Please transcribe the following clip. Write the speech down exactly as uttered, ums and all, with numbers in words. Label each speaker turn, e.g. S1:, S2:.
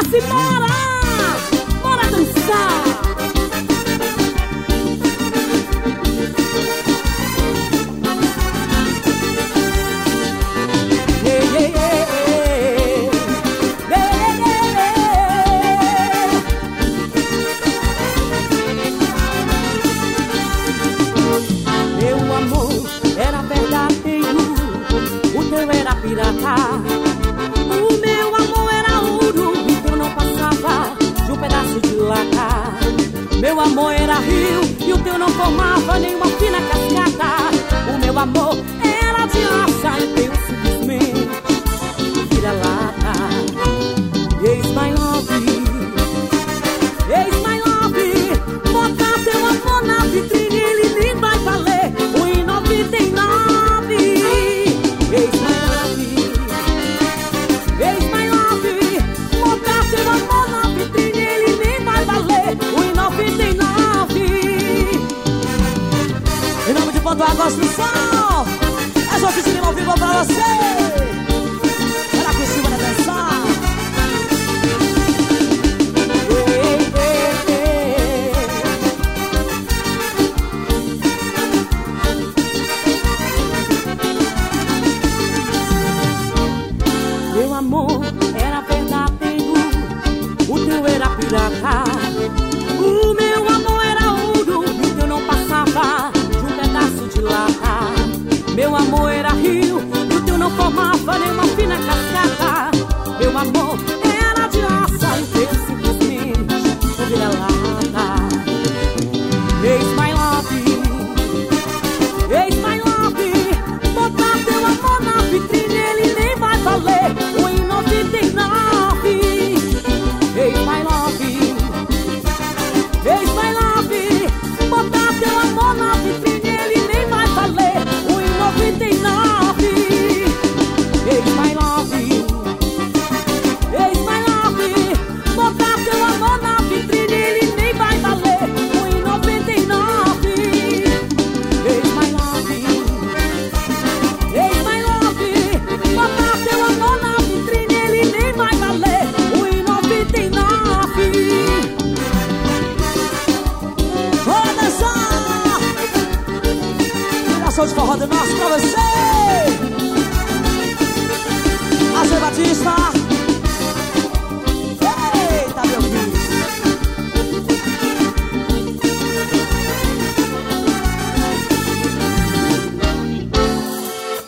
S1: Bora, bora dançar.
S2: Pirata. O meu amor era ouro e tu não passava de um pedaço de lata. Meu amor era rio e o teu não formava nenhuma fina cascata. O meu amor era de aça e o teu simplesmente vira lata. Eis my love, eis my love. Botar teu amor na vitrine, ele nem vai valer um e noventa e nove. Eis my quando a construção é só oficina ao vivo pra você. Olha por cima da dançar. Ei, ei, ei. Meu amor era verdadeiro, o teu era pirata. O meu amor era ouro e o teu não passava de lata. Meu amor era rio e o teu não formava nenhuma fina cascata. Meu amor era de aça e o teu simplesmente vira lata. Eis my love, eis my love. Botar teu amor na vitrine, ele nem vai valer um e noventa e nove. Eis my love, eis my love. Botar teu amor na vitrine, noventa e nove. Eis my love, eis my love. Botar teu amor na vitrine, ele nem vai valer um e noventa e nove. Eis my love, eis my love. Botar teu amor na vitrine, ele nem vai valer um e noventa e nove. Bora dançar! Girassol de forró do nosso pra você.